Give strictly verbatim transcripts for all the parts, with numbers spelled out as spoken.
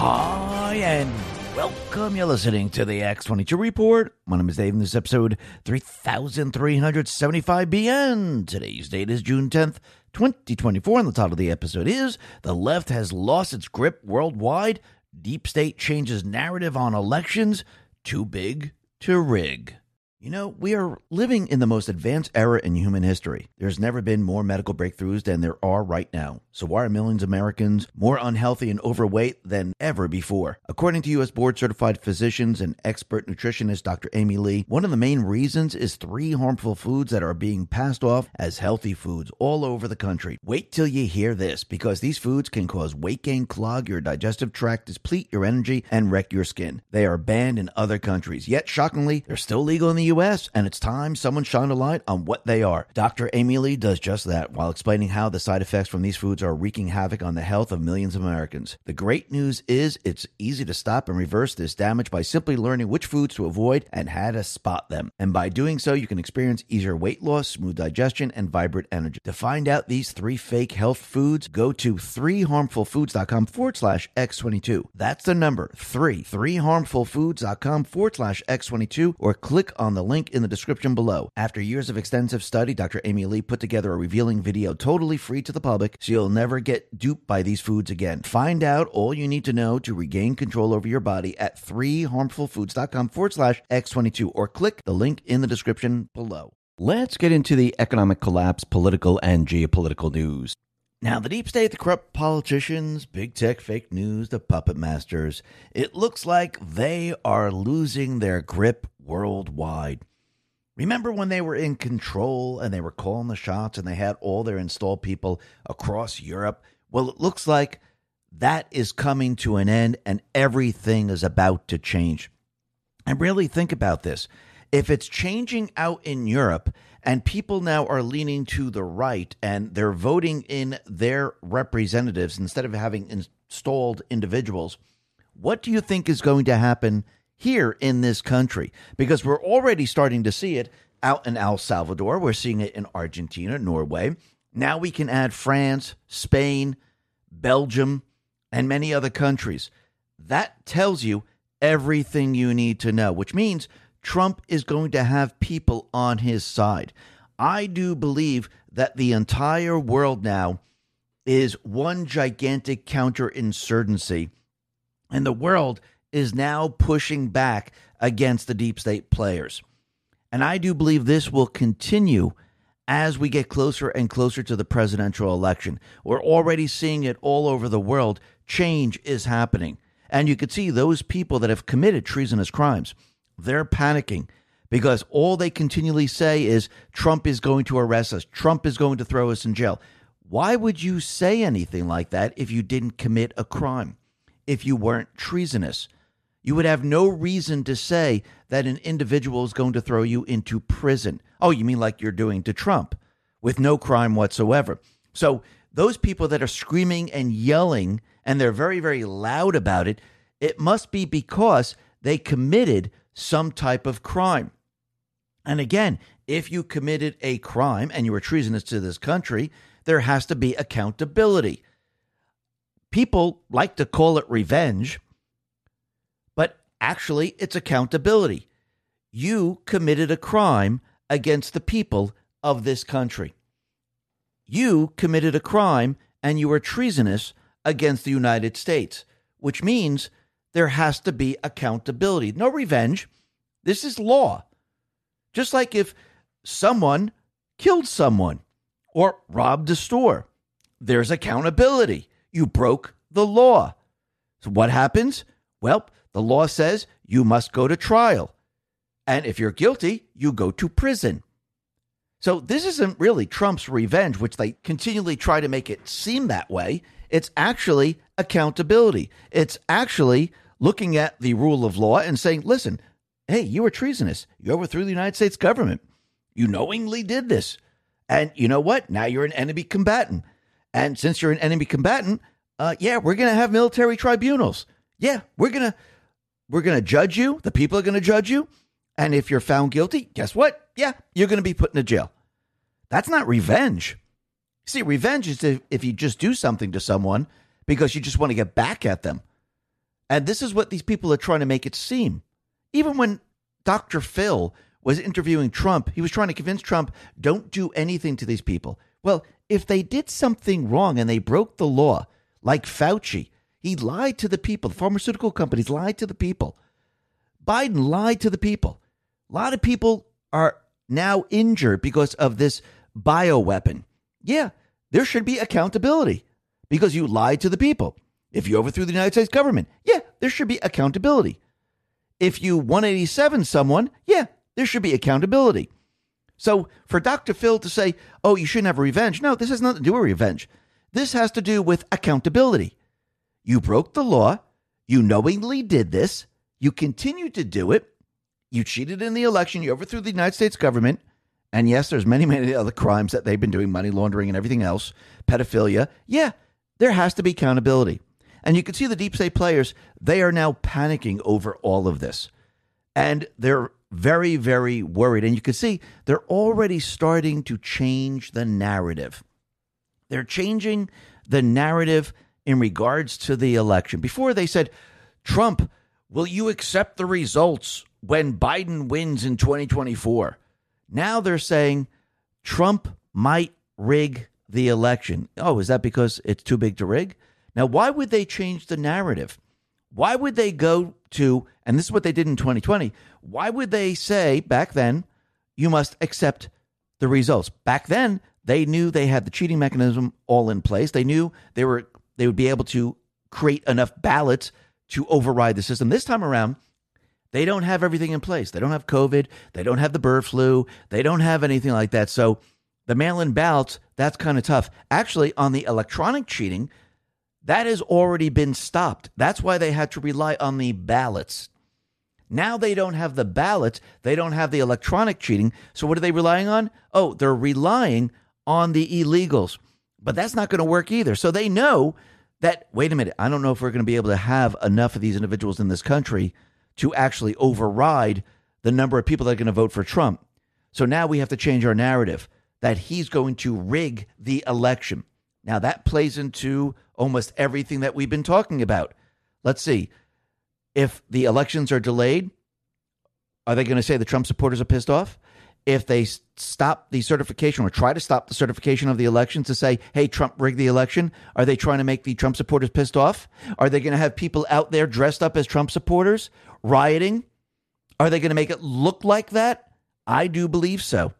Hi, and welcome. You're listening to the X twenty-two Report. My name is Dave, and this is episode three thousand three hundred seventy-five B N. Today's date is June tenth, twenty twenty-four, and the title of the episode is The Left Has Lost Its Grip Worldwide. Deep State Changes Narrative on Elections. Too Big to Rig. You know, we are living in the most advanced era in human history. There's never been more medical breakthroughs than there are right now. So why are millions of Americans more unhealthy and overweight than ever before? According to U S board-certified physicians and expert nutritionist Doctor Amy Lee, one of the main reasons is three harmful foods that are being passed off as healthy foods all over the country. Wait till you hear this, because these foods can cause weight gain, clog your digestive tract, deplete your energy, and wreck your skin. They are banned in other countries, yet shockingly, they're still legal in the U S, and it's time someone shine a light on what they are. Doctor Amy Lee does just that while explaining how the side effects from these foods are wreaking havoc on the health of millions of Americans. The great news is it's easy to stop and reverse this damage by simply learning which foods to avoid and how to spot them. And by doing so, you can experience easier weight loss, smooth digestion, and vibrant energy. To find out these three fake health foods, go to three harmful foods dot com forward slash X twenty-two. That's the number, three, three harmful foods dot com forward slash X twenty-two, or click on the link in the description below. After years of extensive study, Doctor Amy Lee put together a revealing video totally free to the public, so you'll never get duped by these foods again. Find out all you need to know to regain control over your body at three harmful foods dot com forward slash X twenty-two, or click the link in the description below. Let's get into the economic collapse, political, and geopolitical news. Now, the deep state, the corrupt politicians, big tech, fake news, the puppet masters, it looks like they are losing their grip worldwide. Remember when they were in control and they were calling the shots and they had all their installed people across Europe? Well, it looks like that is coming to an end and everything is about to change. And really think about this. If it's changing out in Europe and people now are leaning to the right and they're voting in their representatives instead of having installed individuals, what do you think is going to happen here in this country? Because we're already starting to see it out in El Salvador. We're seeing it in Argentina, Norway. Now we can add France, Spain, Belgium, and many other countries. That tells you everything you need to know, which means Trump is going to have people on his side. I do believe that the entire world now is one gigantic counterinsurgency, and the world is now pushing back against the deep state players. And I do believe this will continue as we get closer and closer to the presidential election. We're already seeing it all over the world. Change is happening. And you could see those people that have committed treasonous crimes, they're panicking because all they continually say is Trump is going to arrest us. Trump is going to throw us in jail. Why would you say anything like that if you didn't commit a crime, if you weren't treasonous? You would have no reason to say that an individual is going to throw you into prison. Oh, you mean like you're doing to Trump with no crime whatsoever. So those people that are screaming and yelling, and they're very, very loud about it, it must be because they committed some type of crime. And again, if you committed a crime and you were treasonous to this country, there has to be accountability. People like to call it revenge, but actually it's accountability. You committed a crime against the people of this country. You committed a crime and you were treasonous against the United States, which means there has to be accountability. No revenge. This is law. Just like if someone killed someone or robbed a store, there's accountability. You broke the law. So what happens? Well, the law says you must go to trial. And if you're guilty, you go to prison. So this isn't really Trump's revenge, which they continually try to make it seem that way. It's actually accountability. It's actually looking at the rule of law and saying, listen, hey, you were treasonous. You overthrew the United States government. You knowingly did this. And you know what? Now you're an enemy combatant. And since you're an enemy combatant, uh, yeah, we're going to have military tribunals. Yeah, we're going to we're going to judge you. The people are going to judge you. And if you're found guilty, guess what? Yeah, you're going to be put into jail. That's not revenge. See, revenge is if, if you just do something to someone because you just want to get back at them. And this is what these people are trying to make it seem. Even when Doctor Phil was interviewing Trump, he was trying to convince Trump, don't do anything to these people. Well, if they did something wrong and they broke the law, like Fauci, he lied to the people. The pharmaceutical companies lied to the people. Biden lied to the people. A lot of people are now injured because of this bioweapon. Yeah, there should be accountability because you lied to the people. If you overthrew the United States government, yeah, there should be accountability. If you one eighty-seven someone, yeah, there should be accountability. So for Doctor Phil to say, oh, you shouldn't have revenge. No, this has nothing to do with revenge. This has to do with accountability. You broke the law. You knowingly did this. You continued to do it. You cheated in the election. You overthrew the United States government. And yes, there's many, many other crimes that they've been doing, money laundering and everything else, pedophilia. Yeah, there has to be accountability. And you can see the deep state players, they are now panicking over all of this. And they're very, very worried. And you can see they're already starting to change the narrative. They're changing the narrative in regards to the election. Before they said, Trump, will you accept the results when Biden wins in twenty twenty-four? Now they're saying Trump might rig the election. Oh, is that because it's too big to rig? Now, why would they change the narrative? Why would they go to, and this is what they did in twenty twenty, why would they say back then, you must accept the results? Back then, they knew they had the cheating mechanism all in place. They knew they were they would be able to create enough ballots to override the system. This time around, they don't have everything in place. They don't have COVID. They don't have the bird flu. They don't have anything like that. So the mail-in ballots, that's kind of tough. Actually, on the electronic cheating, that has already been stopped. That's why they had to rely on the ballots. Now they don't have the ballots. They don't have the electronic cheating. So what are they relying on? Oh, they're relying on the illegals. But that's not going to work either. So they know that, wait a minute, I don't know if we're going to be able to have enough of these individuals in this country to actually override the number of people that are going to vote for Trump. So now we have to change our narrative that he's going to rig the election. Now that plays into almost everything that we've been talking about. Let's see. If the elections are delayed, are they going to say the Trump supporters are pissed off? If they stop the certification or try to stop the certification of the election to say, hey, Trump rigged the election, are they trying to make the Trump supporters pissed off? Are they going to have people out there dressed up as Trump supporters rioting? Are they going to make it look like that? I do believe so.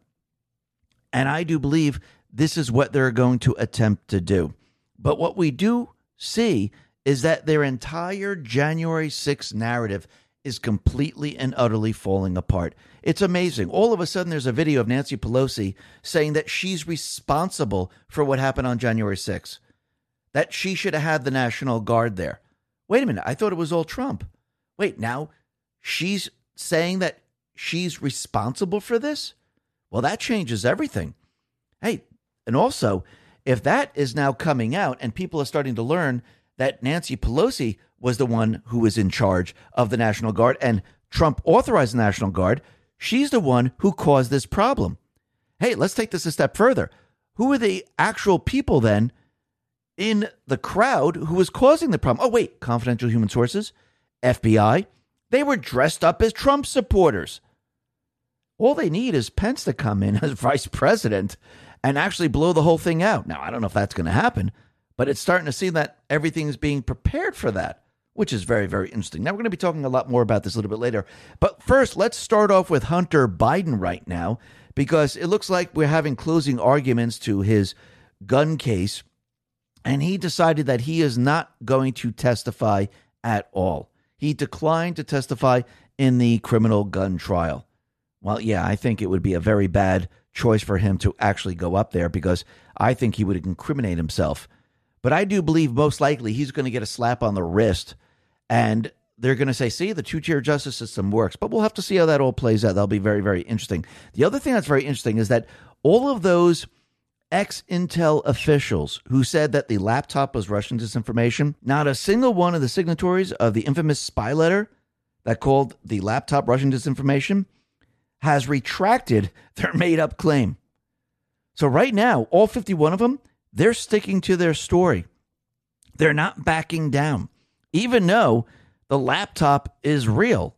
And I do believe this is what they're going to attempt to do. But what we do see is that their entire January sixth narrative is completely and utterly falling apart. It's amazing. All of a sudden, there's a video of Nancy Pelosi saying that she's responsible for what happened on January sixth, that she should have had the National Guard there. Wait a minute. I thought it was all Trump. Wait, now she's saying that she's responsible for this? Well, that changes everything. Hey, and also, if that is now coming out and people are starting to learn that Nancy Pelosi was the one who was in charge of the National Guard and Trump authorized the National Guard, she's the one who caused this problem. Hey, let's take this a step further. Who are the actual people then in the crowd who was causing the problem? Oh, wait, confidential human sources, F B I. They were dressed up as Trump supporters. All they need is Pence to come in as vice president and actually blow the whole thing out. Now, I don't know if that's going to happen, but it's starting to see that everything's being prepared for that, which is very, very interesting. Now, we're going to be talking a lot more about this a little bit later. But first, let's start off with Hunter Biden right now, because it looks like we're having closing arguments to his gun case, and he decided that he is not going to testify at all. He declined to testify in the criminal gun trial. Well, yeah, I think it would be a very bad choice for him to actually go up there, because I think he would incriminate himself. But I do believe most likely he's going to get a slap on the wrist, and they're going to say, see, the two-tier justice system works. But we'll have to see how that all plays out. That'll be very, very interesting. The other thing that's very interesting is that all of those ex-Intel officials who said that the laptop was Russian disinformation, not a single one of the signatories of the infamous spy letter that called the laptop Russian disinformation has retracted their made-up claim. So right now, all fifty-one of them, they're sticking to their story. They're not backing down, even though the laptop is real.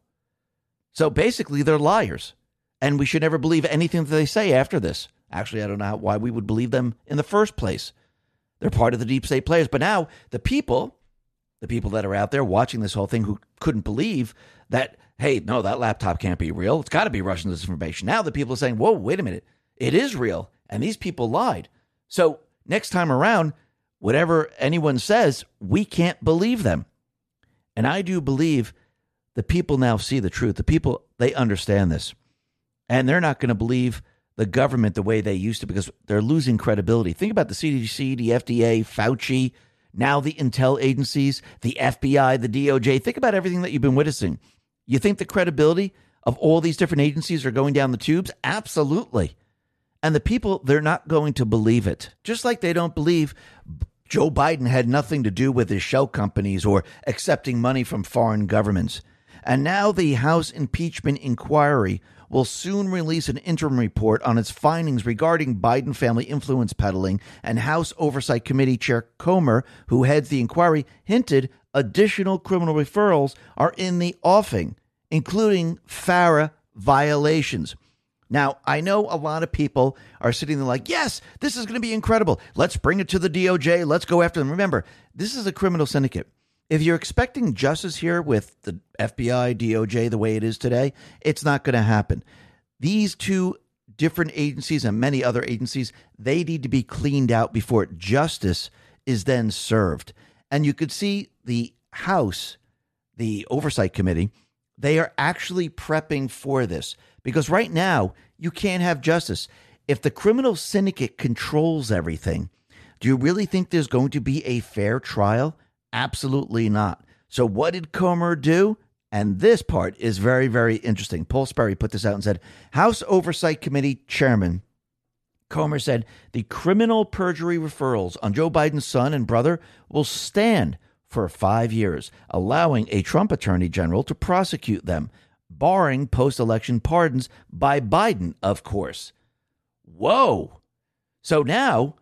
So basically, they're liars. And we should never believe anything that they say after this. Actually, I don't know how, why we would believe them in the first place. They're part of the deep state players. But now the people, the people that are out there watching this whole thing who couldn't believe that, hey, no, that laptop can't be real. It's got to be Russian disinformation. Now the people are saying, whoa, wait a minute. It is real. And these people lied. So next time around, whatever anyone says, we can't believe them. And I do believe the people now see the truth. The people, they understand this. And they're not going to believe the government the way they used to because they're losing credibility. Think about the C D C, the F D A, Fauci, now the intel agencies, the F B I, the D O J. Think about everything that you've been witnessing. You think the credibility of all these different agencies are going down the tubes? Absolutely. And the people, they're not going to believe it. Just like they don't believe Joe Biden had nothing to do with his shell companies or accepting money from foreign governments. And now the House impeachment inquiry will soon release an interim report on its findings regarding Biden family influence peddling, and House Oversight Committee Chair Comer, who heads the inquiry, hinted additional criminal referrals are in the offing, including FARA violations. Now, I know a lot of people are sitting there like, yes, this is going to be incredible. Let's bring it to the D O J. Let's go after them. Remember, this is a criminal syndicate. If you're expecting justice here with the F B I, D O J, the way it is today, it's not going to happen. These two different agencies and many other agencies, they need to be cleaned out before justice is then served. And you could see the House, the Oversight Committee, they are actually prepping for this because right now you can't have justice. If the criminal syndicate controls everything, do you really think there's going to be a fair trial? Absolutely not. So what did Comer do? And this part is very, very interesting. Paul Sperry put this out and said, House Oversight Committee Chairman Comer said the criminal perjury referrals on Joe Biden's son and brother will stand for five years, allowing a Trump attorney general to prosecute them, barring post-election pardons by Biden, of course. Whoa. So now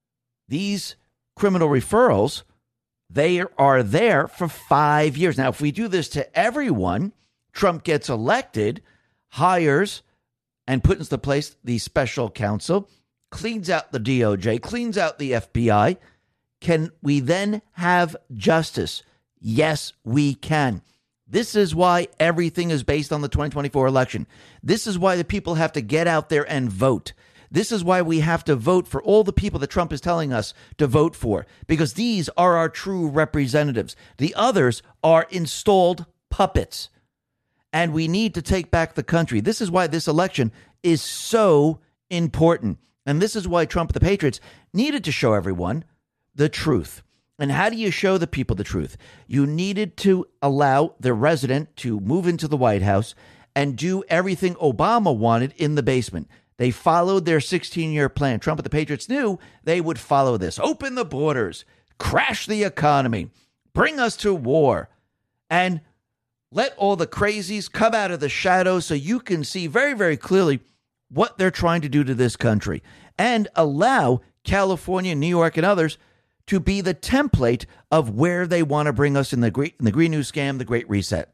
these criminal referrals, they are there for five years. Now, if we do this to everyone, Trump gets elected, hires and puts into place the special counsel, cleans out the D O J, cleans out the F B I. Can we then have justice? Yes, we can. This is why everything is based on the twenty twenty-four election. This is why the people have to get out there and vote. This is why we have to vote for all the people that Trump is telling us to vote for, because these are our true representatives. The others are installed puppets, and we need to take back the country. This is why this election is so important, and this is why Trump and the Patriots needed to show everyone the truth. And how do you show the people the truth? You needed to allow the resident to move into the White House and do everything Obama wanted in the basement. They followed their sixteen-year plan. Trump and the Patriots knew they would follow this. Open the borders, crash the economy, bring us to war, and let all the crazies come out of the shadows so you can see very, very clearly what they're trying to do to this country, and allow California, New York, and others to be the template of where they want to bring us in the great, in the Green New Scam, the Great Reset.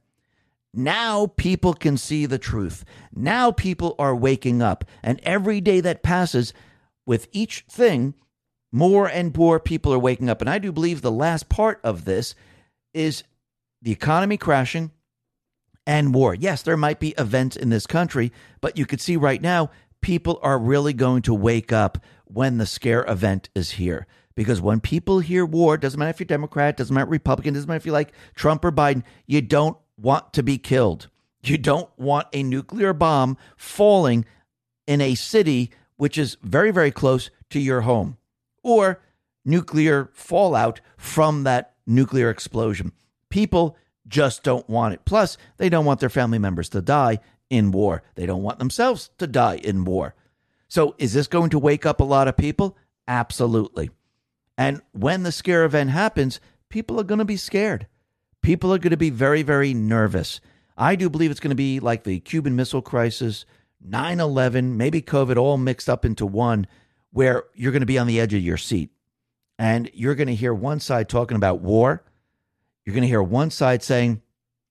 Now people can see the truth. Now people are waking up. And every day that passes, with each thing, more and more people are waking up. And I do believe the last part of this is the economy crashing and war. Yes, there might be events in this country, but you could see right now, people are really going to wake up when the scare event is here. Because when people hear war, doesn't matter if you're Democrat, doesn't matter if Republican, doesn't matter if you like Trump or Biden, you don't want to be killed. You don't want a nuclear bomb falling in a city which is very, very close to your home, or nuclear fallout from that nuclear explosion. People just don't want it. Plus, they don't want their family members to die in war. They don't want themselves to die in war. So is this going to wake up a lot of people? Absolutely. And when the scare event happens, people are going to be scared. People are going to be very, very nervous. I do believe it's going to be like the Cuban Missile Crisis, nine eleven, maybe COVID, all mixed up into one, where you're going to be on the edge of your seat. And you're going to hear one side talking about war. You're going to hear one side saying,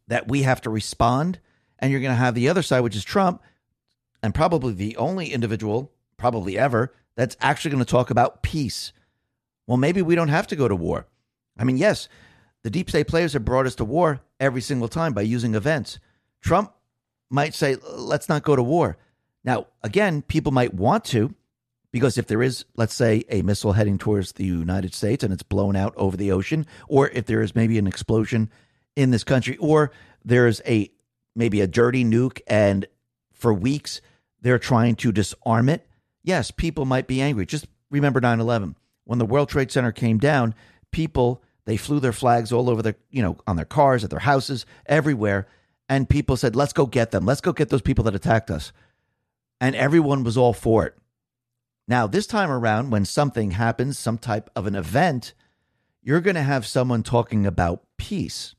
that we have to respond. And you're going to have the other side, which is Trump, and probably the only individual, probably ever, that's actually going to talk about peace. Well, maybe we don't have to go to war. I mean, yes, the deep state players have brought us to war every single time by using events. Trump might say, let's not go to war. Now, again, people might want to, because if there is, let's say, a missile heading towards the United States and it's blown out over the ocean, or if there is maybe an explosion in this country, or there's a maybe a dirty nuke and for weeks they're trying to disarm it, yes, people might be angry. Just remember nine eleven. When the World Trade Center came down, people, they flew their flags all over their, you know, on their cars, at their houses, everywhere. And people said, let's go get them. Let's go get those people that attacked us. And everyone was all for it. Now, this time around, when something happens, some type of an event, you're going to have someone talking about peace,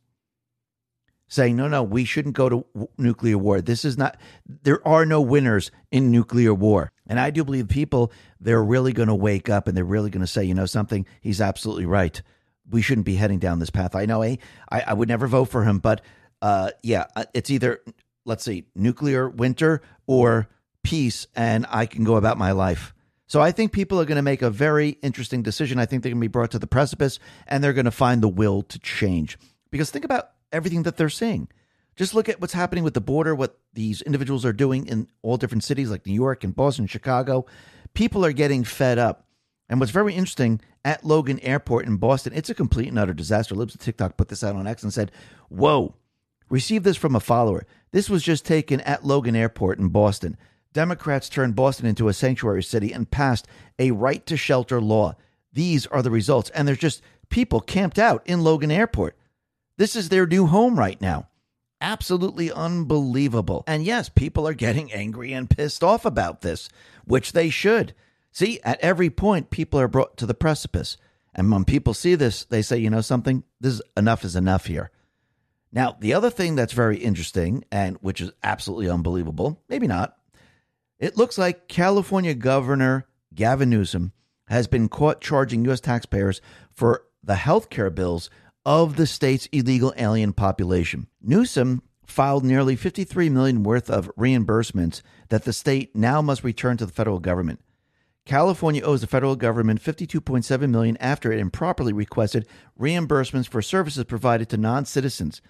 saying, no, no, we shouldn't go to w- nuclear war. This is not, there are no winners in nuclear war. And I do believe people, they're really going to wake up and they're really going to say, you know something, he's absolutely right. We shouldn't be heading down this path. I know I, I would never vote for him, but uh, yeah, it's either, let's see, nuclear winter or peace, and I can go about my life. So I think people are going to make a very interesting decision. I think they're going to be brought to the precipice, and they're going to find the will to change. Because think about everything that they're seeing. Just look at what's happening with the border, what these individuals are doing in all different cities like New York and Boston, Chicago. People are getting fed up. And what's very interesting, at Logan Airport in Boston, it's a complete and utter disaster. Libs of TikTok put this out on X and said, whoa, received this from a follower. This was just taken at Logan Airport in Boston. Democrats turned Boston into a sanctuary city and passed a right to shelter law. These are the results. And there's just people camped out in Logan Airport. This is their new home right now. Absolutely unbelievable. And yes, people are getting angry and pissed off about this, which they should. See, at every point, people are brought to the precipice. And when people see this, they say, you know something, this is, enough is enough here. Now, the other thing that's very interesting, and which is absolutely unbelievable, maybe not, it looks like California Governor Gavin Newsom has been caught charging U S taxpayers for the health care bills of the state's illegal alien population. Newsom filed nearly fifty-three million dollars worth of reimbursements that the state now must return to the federal government. California owes the federal government fifty-two point seven million dollars after it improperly requested reimbursements for services provided to non-citizens.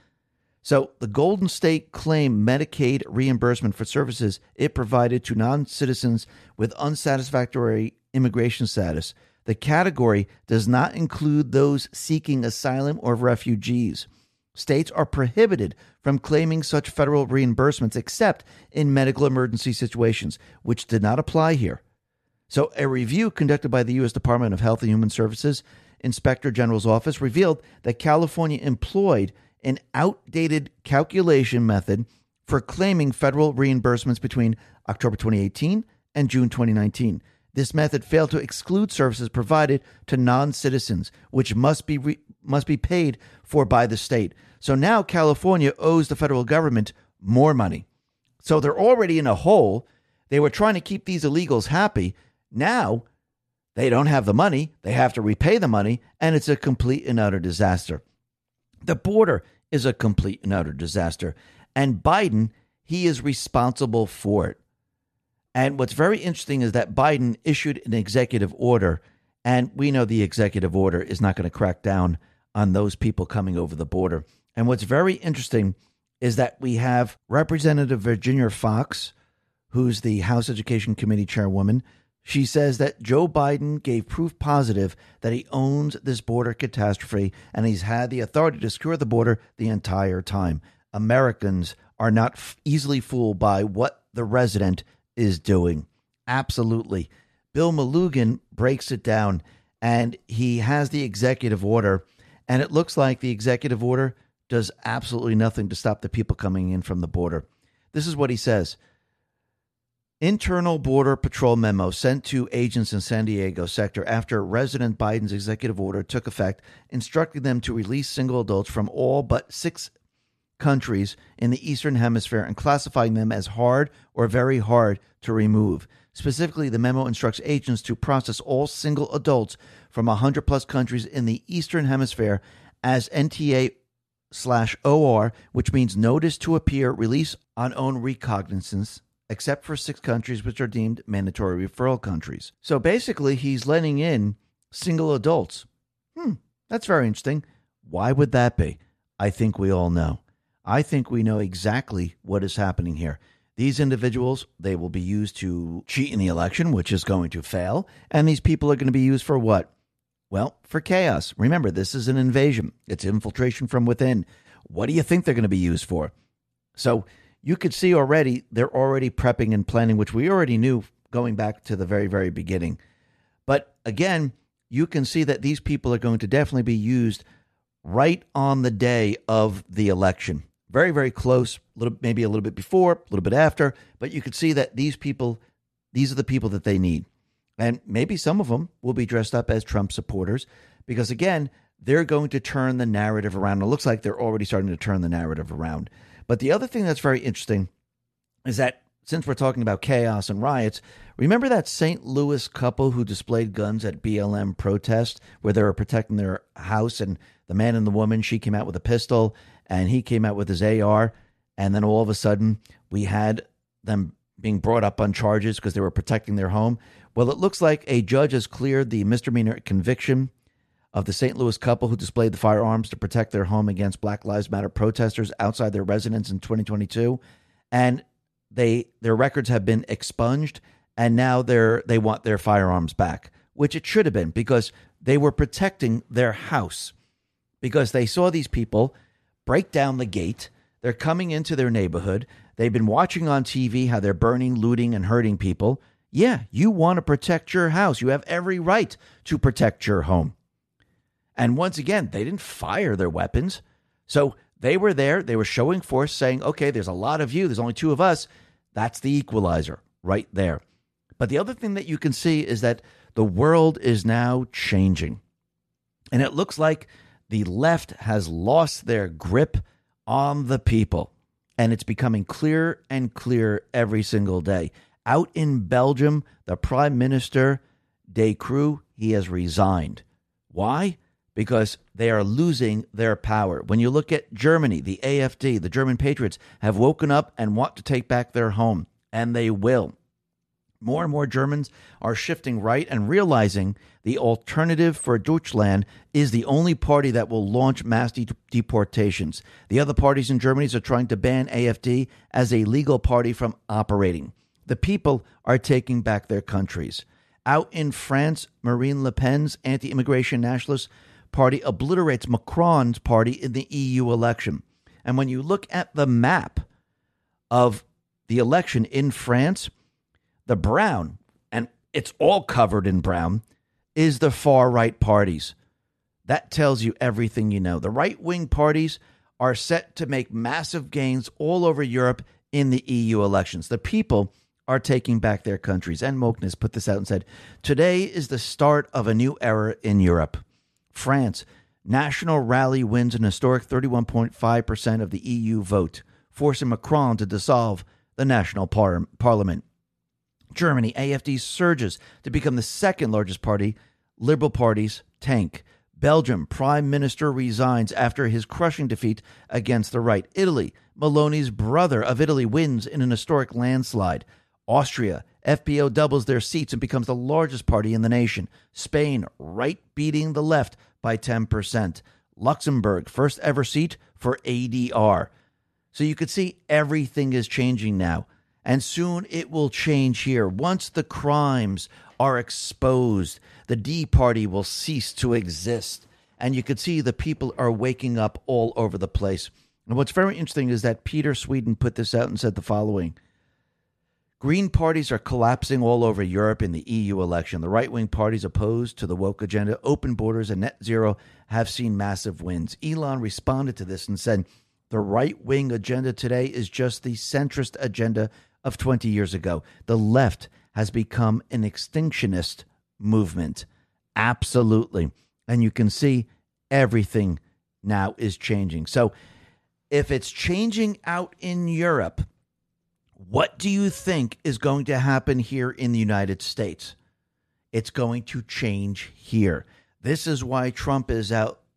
So the Golden State claimed Medicaid reimbursement for services it provided to non-citizens with unsatisfactory immigration status. The category does not include those seeking asylum or refugees. States are prohibited from claiming such federal reimbursements except in medical emergency situations, which did not apply here. So a review conducted by the U S Department of Health and Human Services Inspector General's office revealed that California employed an outdated calculation method for claiming federal reimbursements between October twenty eighteen and June twenty nineteen. This method failed to exclude services provided to non-citizens, which must be re- must be paid for by the state. So now California owes the federal government more money. So they're already in a hole. They were trying to keep these illegals happy. Now they don't have the money. They have to repay the money, and it's a complete and utter disaster. The border is a complete and utter disaster. And Biden, he is responsible for it. And what's very interesting is that Biden issued an executive order, and we know the executive order is not going to crack down on those people coming over the border. And what's very interesting is that we have Representative Virginia Fox, who's the House Education Committee chairwoman. She says that Joe Biden gave proof positive that he owns this border catastrophe, and he's had the authority to secure the border the entire time. Americans are not f- easily fooled by what the resident is doing. Absolutely. Bill Malugin breaks it down, and he has the executive order, and it looks like the executive order does absolutely nothing to stop the people coming in from the border. This is what he says. Internal Border Patrol memo sent to agents in San Diego sector after President Biden's executive order took effect, instructing them to release single adults from all but six countries in the Eastern Hemisphere and classifying them as hard or very hard to remove. Specifically, the memo instructs agents to process all single adults from one hundred plus countries in the Eastern Hemisphere as N T A slash O R, which means notice to appear, release on own recognizance, except for six countries which are deemed mandatory referral countries. So basically, he's letting in single adults. Hmm, that's very interesting. Why would that be? I think we all know. I think we know exactly what is happening here. These individuals, they will be used to cheat in the election, which is going to fail. And these people are going to be used for what? Well, for chaos. Remember, this is an invasion. It's infiltration from within. What do you think they're going to be used for? So you could see already, they're already prepping and planning, which we already knew going back to the very, very beginning. But again, you can see that these people are going to definitely be used right on the day of the election. Very, very close, a little, maybe a little bit before, a little bit after, but you can see that these people, these are the people that they need. And maybe some of them will be dressed up as Trump supporters because, again, they're going to turn the narrative around. It looks like they're already starting to turn the narrative around. But the other thing that's very interesting is that since we're talking about chaos and riots, remember that Saint Louis couple who displayed guns at B L M protest where they were protecting their house, and the man and the woman, she came out with a pistol and he came out with his A R, and then all of a sudden we had them being brought up on charges because they were protecting their home. Well, it looks like a judge has cleared the misdemeanor conviction of the Saint Louis couple who displayed the firearms to protect their home against Black Lives Matter protesters outside their residence in twenty twenty-two. And they their records have been expunged, and now they're they want their firearms back, which it should have been because they were protecting their house because they saw these people break down the gate. They're coming into their neighborhood. They've been watching on T V how they're burning, looting, and hurting people. Yeah, you want to protect your house. You have every right to protect your home. And once again, they didn't fire their weapons. So they were there. They were showing force, saying, okay, there's a lot of you. There's only two of us. That's the equalizer right there. But the other thing that you can see is that the world is now changing. And it looks like the left has lost their grip on the people. And it's becoming clearer and clearer every single day. Out in Belgium, the Prime Minister, De Croo, he has resigned. Why? Because they are losing their power. When you look at Germany, the A F D, the German patriots, have woken up and want to take back their home, and they will. More and more Germans are shifting right and realizing the alternative for Deutschland is the only party that will launch mass de- deportations. The other parties in Germany are trying to ban A F D as a legal party from operating. The people are taking back their countries. Out in France, Marine Le Pen's anti-immigration nationalist party obliterates Macron's party in the E U election. And when you look at the map of the election in France, the brown, and it's all covered in brown, is the far-right parties. That tells you everything you know. The right-wing parties are set to make massive gains all over Europe in the E U elections. The people are taking back their countries. And Moknes put this out and said, today is the start of a new era in Europe. France, National Rally wins an historic thirty-one point five percent of the E U vote, forcing Macron to dissolve the national par- parliament. Germany, A F D surges to become the second largest party. Liberal parties tank. Belgium, Prime Minister resigns after his crushing defeat against the right. Italy, Meloni's brother of Italy wins in an historic landslide. Austria, F P O doubles their seats and becomes the largest party in the nation. Spain, right beating the left by ten percent. Luxembourg, first ever seat for A D R. So you could see everything is changing now. And soon it will change here. Once the crimes are exposed, the D Party will cease to exist. And you could see the people are waking up all over the place. And what's very interesting is that Peter Sweden put this out and said the following. Green parties are collapsing all over Europe in the E U election. The right-wing parties opposed to the woke agenda, open borders, and net zero have seen massive wins. Elon responded to this and said, the right-wing agenda today is just the centrist agenda of twenty years ago. The left has become an extinctionist movement. Absolutely. And you can see everything now is changing. So if it's changing out in Europe, what do you think is going to happen here in the United States? It's going to change here. This is why Trump is out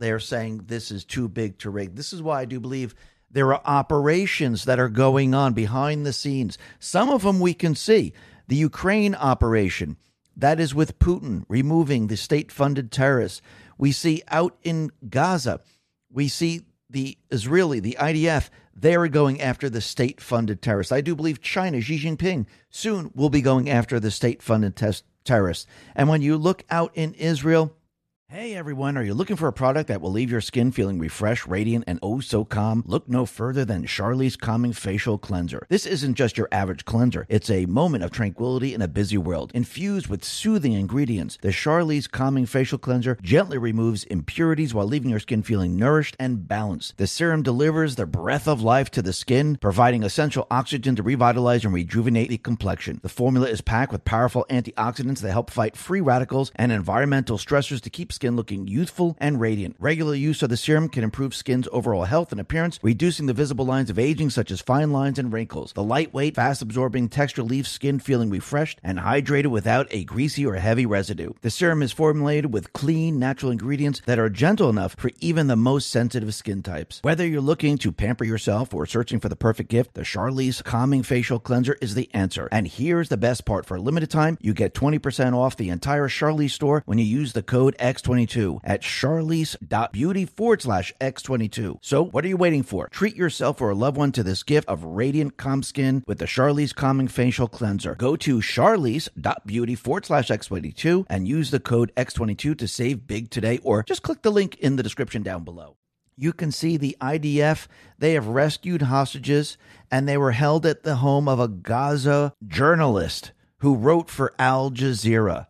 they're saying this is too big to rig. This is why I do believe there are operations that are going on behind the scenes. Some of them we can see. The Ukraine operation, that is with Putin removing the state-funded terrorists. We see out in Gaza, we see the Israeli, the I D F, they're going after the state-funded terrorists. I do believe China, Xi Jinping, soon will be going after the state-funded tes- terrorists. And when you look out in Israel, hey everyone, are you looking for a product that will leave your skin feeling refreshed, radiant, and oh so calm? Look no further than Charlie's Calming Facial Cleanser. This isn't just your average cleanser. It's a moment of tranquility in a busy world. Infused with soothing ingredients, the Charlie's Calming Facial Cleanser gently removes impurities while leaving your skin feeling nourished and balanced. The serum delivers the breath of life to the skin, providing essential oxygen to revitalize and rejuvenate the complexion. The formula is packed with powerful antioxidants that help fight free radicals and environmental stressors to keep skin looking youthful and radiant. Regular use of the serum can improve skin's overall health and appearance, reducing the visible lines of aging such as fine lines and wrinkles. The lightweight, fast-absorbing texture leaves skin feeling refreshed and hydrated without a greasy or heavy residue. The serum is formulated with clean, natural ingredients that are gentle enough for even the most sensitive skin types. Whether you're looking to pamper yourself or searching for the perfect gift, the Charlie's Calming Facial Cleanser is the answer. And here's the best part. For a limited time, you get twenty percent off the entire Charlie's store when you use the code X twenty-two at charlies.beauty forward slash X22. So what are you waiting for? Treat yourself or a loved one to this gift of radiant, calm skin with the Charlie's Calming Facial Cleanser. Go to charlies.beauty forward slash X22 and use the code X twenty-two to save big today, or just click the link in the description down below. You can see the I D F, they have rescued hostages, and they were held at the home of a Gaza journalist who wrote for Al Jazeera.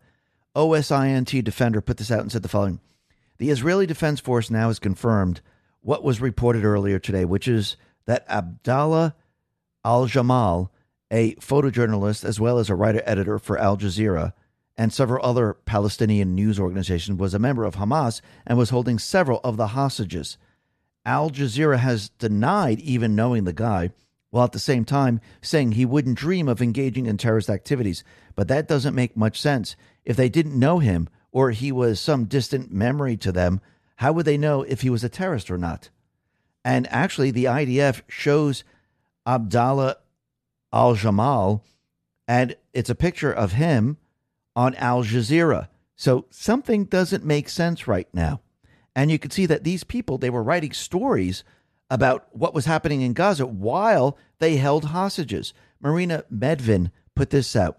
OSINT Defender put this out and said the following: the Israeli Defense Force now has confirmed what was reported earlier today, which is that Abdallah al-Jamal, a photojournalist as well as a writer-editor for Al Jazeera and several other Palestinian news organizations, was a member of Hamas and was holding several of the hostages. Al Jazeera has denied even knowing the guy, while at the same time saying he wouldn't dream of engaging in terrorist activities. But that doesn't make much sense. If they didn't know him, or he was some distant memory to them, how would they know if he was a terrorist or not? And actually, the I D F shows Abdallah al-Jamal, and it's a picture of him on Al Jazeera. So something doesn't make sense right now. And you can see that these people, they were writing stories about what was happening in Gaza while they held hostages. Marina Medvin put this out.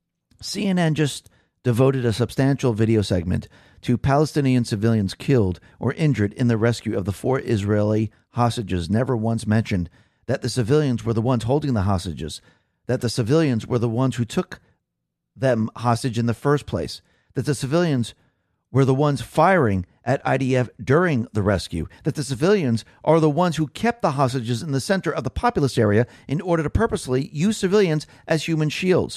C N N just devoted a substantial video segment to Palestinian civilians killed or injured in the rescue of the four Israeli hostages. Never once mentioned that the civilians were the ones holding the hostages, that the civilians were the ones who took them hostage in the first place, that the civilians were the ones firing at I D F during the rescue, that the civilians are the ones who kept the hostages in the center of the populous area in order to purposely use civilians as human shields.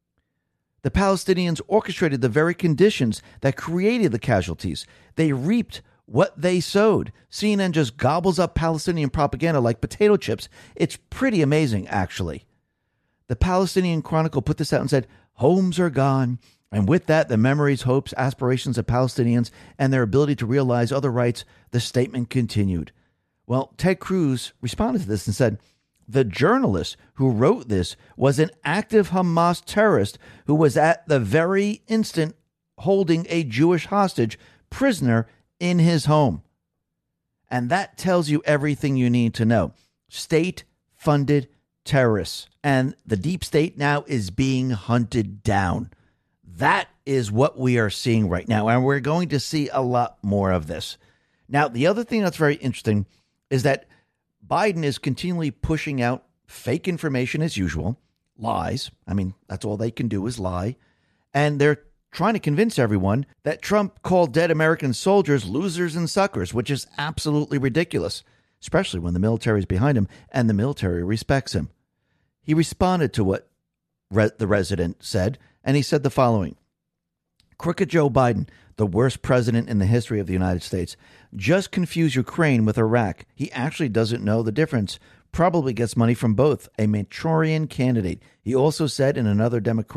The Palestinians orchestrated the very conditions that created the casualties. They reaped what they sowed. C N N just gobbles up Palestinian propaganda like potato chips. It's pretty amazing, actually. The Palestinian Chronicle put this out and said, homes are gone, and with that, the memories, hopes, aspirations of Palestinians and their ability to realize other rights. The statement continued. Well, Ted Cruz responded to this and said, the journalist who wrote this was an active Hamas terrorist who was at the very instant holding a Jewish hostage prisoner in his home. And that tells you everything you need to know. State-funded terrorists. And the deep state now is being hunted down. That is what we are seeing right now. And we're going to see a lot more of this. Now, the other thing that's very interesting is that Biden is continually pushing out fake information as usual, lies. I mean, that's all they can do is lie. And they're trying to convince everyone that Trump called dead American soldiers losers and suckers, which is absolutely ridiculous, especially when the military is behind him and the military respects him. He responded to what re- the resident said, and he said the following: crooked Joe Biden, the worst president in the history of the United States, just confused Ukraine with Iraq. He actually doesn't know the difference. Probably gets money from both. A Manchurian candidate. He also said in another Democrat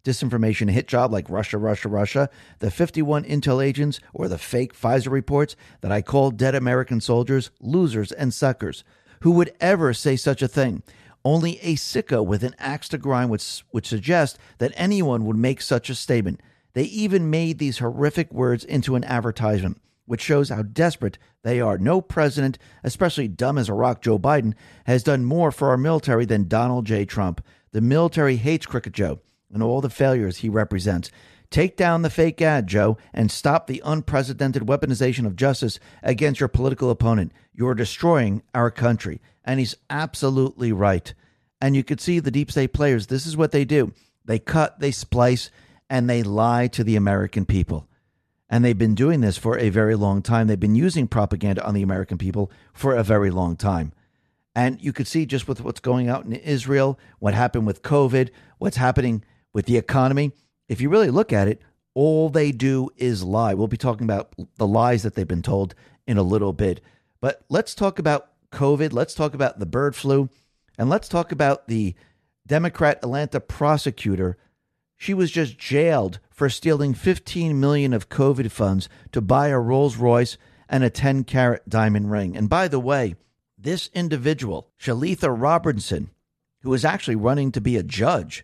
disinformation hit job like Russia, Russia, Russia, the fifty-one intel agents, or the fake Pfizer reports that I called dead American soldiers losers and suckers. Who would ever say such a thing? Only a sicko with an axe to grind would, would suggest that anyone would make such a statement. They even made these horrific words into an advertisement, which shows how desperate they are. No president, especially dumb as a rock Joe Biden, has done more for our military than Donald J. Trump. The military hates Crooked Joe and all the failures he represents. Take down the fake ad, Joe, and stop the unprecedented weaponization of justice against your political opponent. You're destroying our country. And he's absolutely right. And you could see the deep state players, this is what they do. They cut, they splice, and they lie to the American people. And they've been doing this for a very long time. They've been using propaganda on the American people for a very long time. And you could see just with what's going out in Israel, what happened with COVID, what's happening with the economy. If you really look at it, all they do is lie. We'll be talking about the lies that they've been told in a little bit. But let's talk about COVID. Let's talk about the bird flu. And let's talk about the Democrat Atlanta prosecutor. She was just jailed for stealing fifteen million dollars of COVID funds to buy a Rolls Royce and a ten carat diamond ring. And by the way, this individual, Shalitha Robinson, who is actually running to be a judge,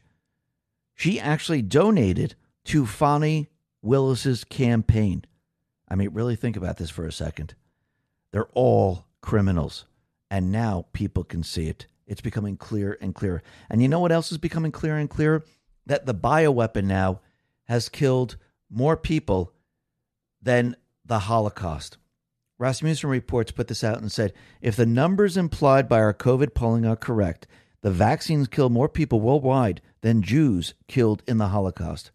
she actually donated to Fani Willis's campaign. I mean, really think about this for a second. They're all criminals. And now people can see it. It's becoming clearer and clearer. And you know what else is becoming clearer and clearer? That the bioweapon now has killed more people than the Holocaust. Rasmussen Reports put this out and said, if the numbers implied by our COVID polling are correct, the vaccines kill more people worldwide than Jews killed in the Holocaust.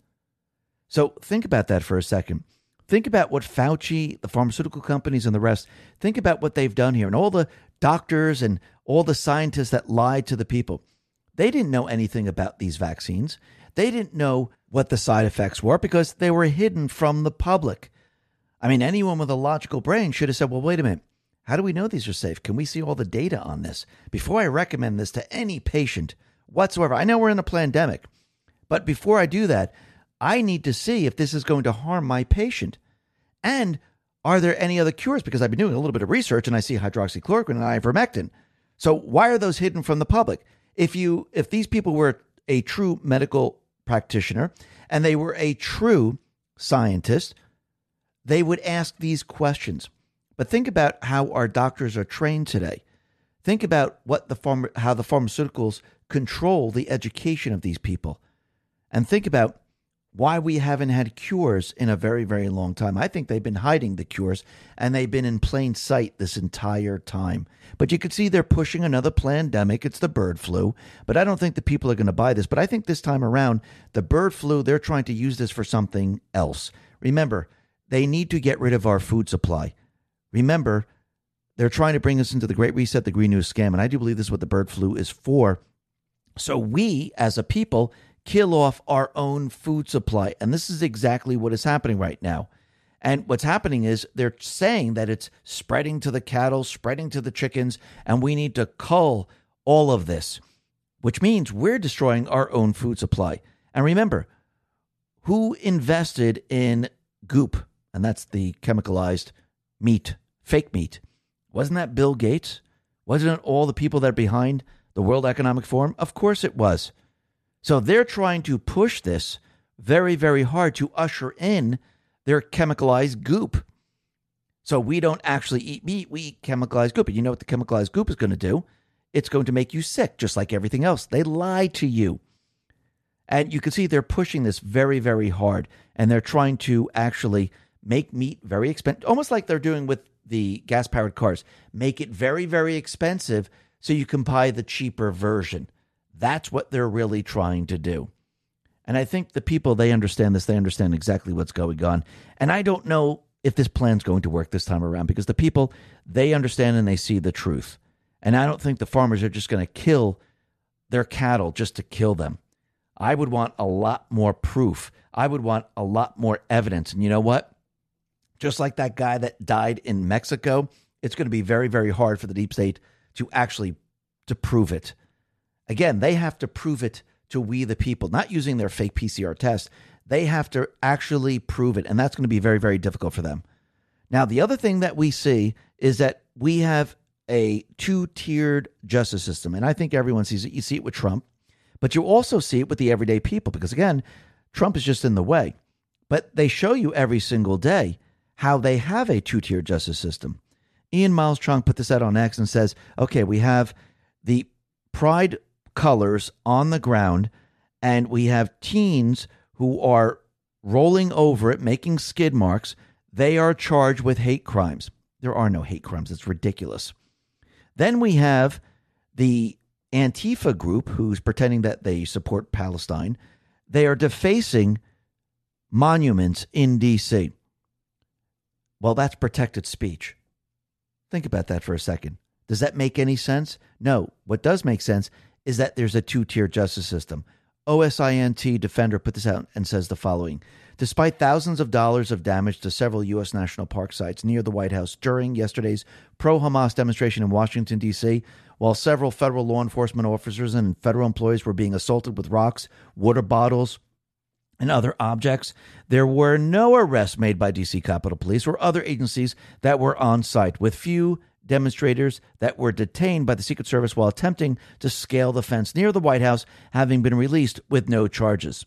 So think about that for a second. Think about what Fauci, the pharmaceutical companies, and the rest, think about what they've done here. And all the doctors and all the scientists that lied to the people. They didn't know anything about these vaccines. They didn't know what the side effects were because they were hidden from the public. I mean, anyone with a logical brain should have said, well, wait a minute. How do we know these are safe? Can we see all the data on this before I recommend this to any patient whatsoever? I know we're in a pandemic, but before I do that, I need to see if this is going to harm my patient. And are there any other cures? Because I've been doing a little bit of research and I see hydroxychloroquine and ivermectin. So why are those hidden from the public? If you, if these people were a true medical practitioner and they were a true scientist, they would ask these questions. But think about how our doctors are trained today. Think about what the pharma, how the pharmaceuticals control the education of these people. And think about why we haven't had cures in a very, very long time. I think they've been hiding the cures, and they've been in plain sight this entire time. But you can see they're pushing another pandemic. It's the bird flu. But I don't think the people are going to buy this. But I think this time around, the bird flu, they're trying to use this for something else. Remember, they need to get rid of our food supply. Remember, they're trying to bring us into the Great Reset, the Green New Scam. And I do believe this is what the bird flu is for. So we, as a people, kill off our own food supply. And this is exactly what is happening right now. And what's happening is they're saying that it's spreading to the cattle, spreading to the chickens, and we need to cull all of this, which means we're destroying our own food supply. And remember, who invested in Goop? And that's the chemicalized meat, fake meat. Wasn't that Bill Gates? Wasn't it all the people that are behind the World Economic Forum? Of course it was. So they're trying to push this very, very hard to usher in their chemicalized goop. So we don't actually eat meat, we eat chemicalized goop. And you know what the chemicalized goop is going to do? It's going to make you sick, just like everything else. They lie to you. And you can see they're pushing this very, very hard. And they're trying to actually make meat very expensive, almost like they're doing with the gas-powered cars. Make it very, very expensive so you can buy the cheaper version. That's what they're really trying to do. And I think the people, they understand this. They understand exactly what's going on. And I don't know if this plan's going to work this time around because the people, they understand and they see the truth. And I don't think the farmers are just going to kill their cattle just to kill them. I would want a lot more proof. I would want a lot more evidence. And you know what? Just like that guy that died in Mexico, it's going to be very, very hard for the deep state to actually to prove it. Again, they have to prove it to we the people, not using their fake P C R test. They have to actually prove it, and that's going to be very, very difficult for them. Now, the other thing that we see is that we have a two-tiered justice system, and I think everyone sees it. You see it with Trump, but you also see it with the everyday people because, again, Trump is just in the way. But they show you every single day how they have a two-tiered justice system. Ian Miles Chung put this out on X and says, okay, we have the pride colors on the ground, and we have teens who are rolling over it, making skid marks. They are charged with hate crimes. There are no hate crimes. It's ridiculous. Then we have the Antifa group who's pretending that they support Palestine. They are defacing monuments in D C. Well, that's protected speech. Think about that for a second. Does that make any sense? No. What does make sense is that there's a two-tier justice system. O S I N T Defender put this out and says the following. Despite thousands of dollars of damage to several U S national park sites near the White House during yesterday's pro-Hamas demonstration in Washington, D C, while several federal law enforcement officers and federal employees were being assaulted with rocks, water bottles, and other objects, there were no arrests made by D C Capitol Police or other agencies that were on site, with few demonstrators that were detained by the Secret Service while attempting to scale the fence near the White House having been released with no charges.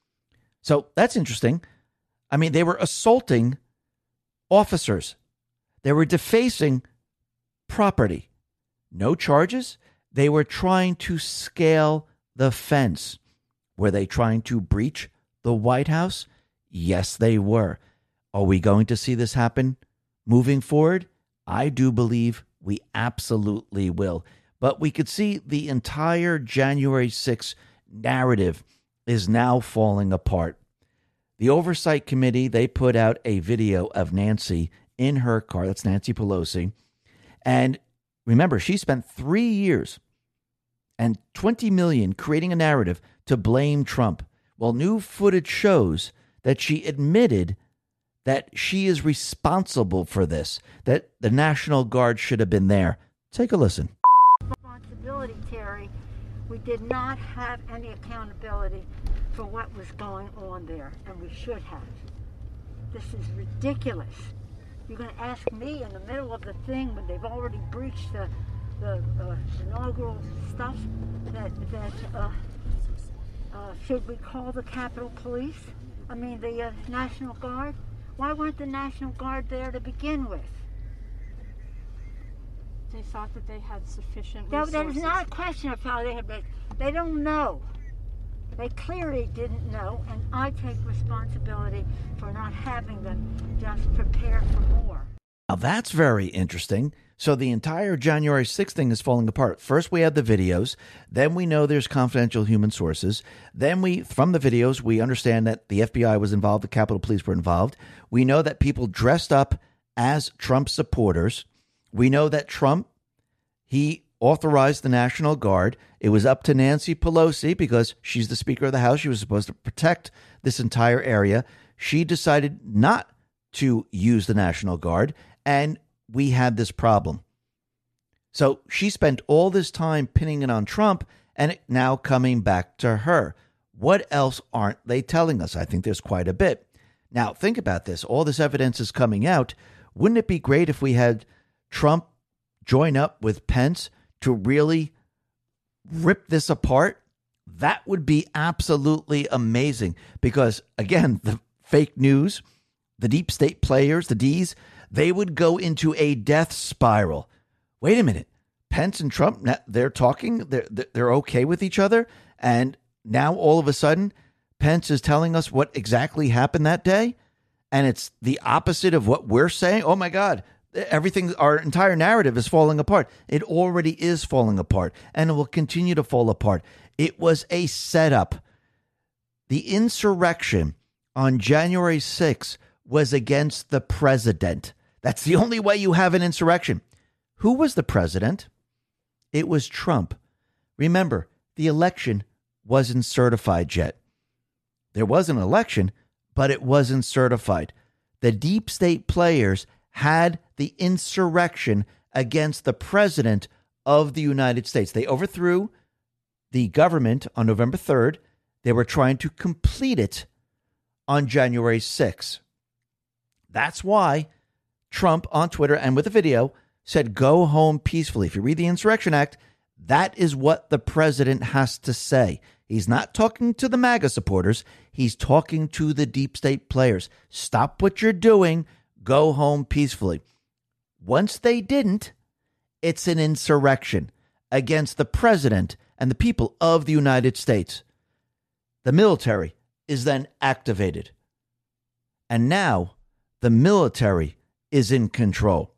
So that's interesting. I mean, they were assaulting officers. They were defacing property. No charges. They were trying to scale the fence. Were they trying to breach the White House? Yes, they were. Are we going to see this happen moving forward? I do believe we absolutely will. But we could see the entire January sixth narrative is now falling apart. The Oversight Committee, they put out a video of Nancy in her car. That's Nancy Pelosi. And remember, she spent three years and twenty million dollars creating a narrative to blame Trump. Well, new footage shows that she admitted that she is responsible for this, that the National Guard should have been there. Take a listen. Responsibility, Terry. We did not have any accountability for what was going on there, and we should have. This is ridiculous. You're going to ask me in the middle of the thing when they've already breached the, the uh, inaugural stuff that, that uh, uh, should we call the Capitol Police? I mean, the uh, National Guard? Why weren't the National Guard there to begin with? They thought that they had sufficient No, resources. that is not a question of how they had been. They don't know. They clearly didn't know, and I take responsibility for not having them just prepare for more. Now that's very interesting. So the entire January sixth thing is falling apart. First, we had the videos. Then we know there's confidential human sources. Then we, from the videos, we understand that the F B I was involved. The Capitol Police were involved. We know that people dressed up as Trump supporters. We know that Trump, he authorized the National Guard. It was up to Nancy Pelosi because she's the Speaker of the House. She was supposed to protect this entire area. She decided not to use the National Guard, and we had this problem. So she spent all this time pinning it on Trump, and it now coming back to her. What else aren't they telling us? I think there's quite a bit. Now, think about this. All this evidence is coming out. Wouldn't it be great if we had Trump join up with Pence to really rip this apart? That would be absolutely amazing because, again, the fake news, the deep state players, the D's, they would go into a death spiral. Wait a minute. Pence and Trump, they're talking, they're, they're okay with each other, and now all of a sudden, Pence is telling us what exactly happened that day, and it's the opposite of what we're saying. Oh my God, everything, our entire narrative is falling apart. It already is falling apart, and it will continue to fall apart. It was a setup. The insurrection on January sixth was against the president. That's the only way you have an insurrection. Who was the president? It was Trump. Remember, the election wasn't certified yet. There was an election, but it wasn't certified. The deep state players had the insurrection against the president of the United States. They overthrew the government on November third, they were trying to complete it on January sixth. That's why Trump on Twitter and with a video said, go home peacefully. If you read the Insurrection Act, that is what the president has to say. He's not talking to the MAGA supporters. He's talking to the deep state players. Stop what you're doing. Go home peacefully. Once they didn't, it's an insurrection against the president and the people of the United States. The military is then activated. And now the military is in control.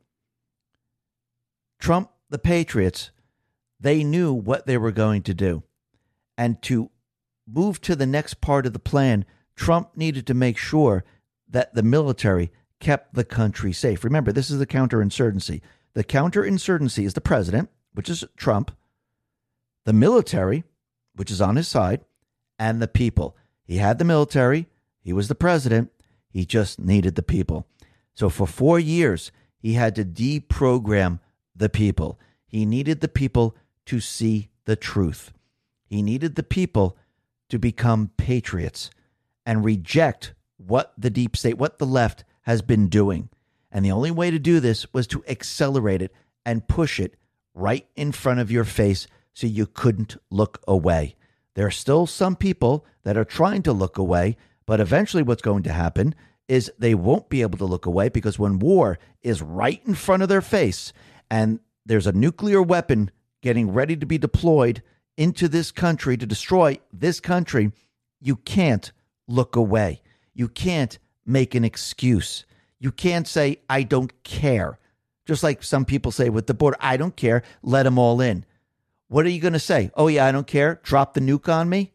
Trump, the Patriots, they knew what they were going to do. And to move to the next part of the plan, Trump needed to make sure that the military kept the country safe. Remember, this is the counterinsurgency. The counterinsurgency is the president, which is Trump, the military, which is on his side, and the people. He had the military. He was the president. He just needed the people. So for four years, he had to deprogram the people. He needed the people to see the truth. He needed the people to become patriots and reject what the deep state, what the left has been doing. And the only way to do this was to accelerate it and push it right in front of your face so you couldn't look away. There are still some people that are trying to look away, but eventually what's going to happen is they won't be able to look away, because when war is right in front of their face and there's a nuclear weapon getting ready to be deployed into this country to destroy this country, you can't look away. You can't make an excuse. You can't say, I don't care. Just like some people say with the border, I don't care, let them all in. What are you going to say? Oh, yeah, I don't care. Drop the nuke on me.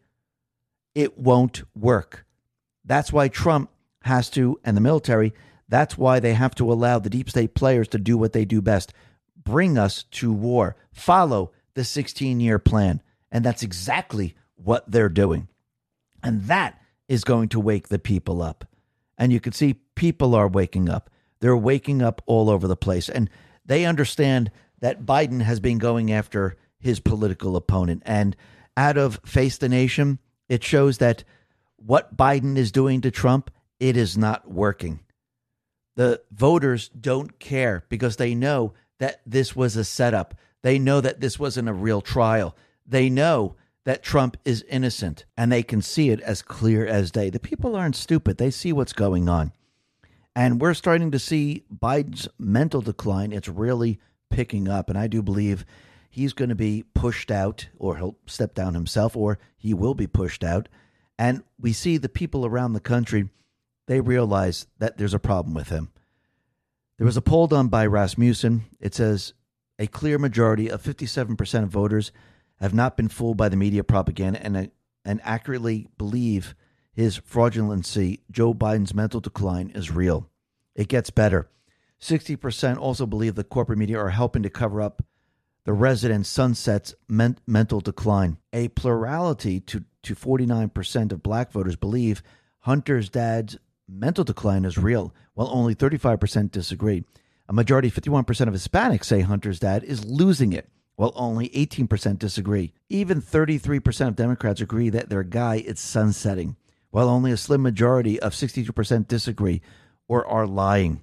It won't work. That's why Trump has to, and the military, that's why they have to allow the deep state players to do what they do best. Bring us to war. Follow the sixteen-year plan. And that's exactly what they're doing. And that is going to wake the people up. And you can see people are waking up. They're waking up all over the place. And they understand that Biden has been going after his political opponent. And out of Face the Nation, it shows that what Biden is doing to Trump, it is not working. The voters don't care because they know that this was a setup. They know that this wasn't a real trial. They know that Trump is innocent, and they can see it as clear as day. The people aren't stupid. They see what's going on. And we're starting to see Biden's mental decline. It's really picking up, and I do believe he's going to be pushed out, or he'll step down himself, or he will be pushed out. And we see the people around the country, they realize that there's a problem with him. There was a poll done by Rasmussen. It says a clear majority of fifty-seven percent of voters have not been fooled by the media propaganda and, and accurately believe his fraudulency. Joe Biden's mental decline is real. It gets better. sixty percent also believe the corporate media are helping to cover up the resident sunset's men- mental decline. A plurality to, to forty-nine percent of black voters believe Hunter's dad's mental decline is real, while only thirty-five percent disagree. A majority, fifty-one percent of Hispanics say Hunter's dad is losing it, while only eighteen percent disagree. Even thirty-three percent of Democrats agree that their guy is sunsetting, while only a slim majority of sixty-two percent disagree or are lying.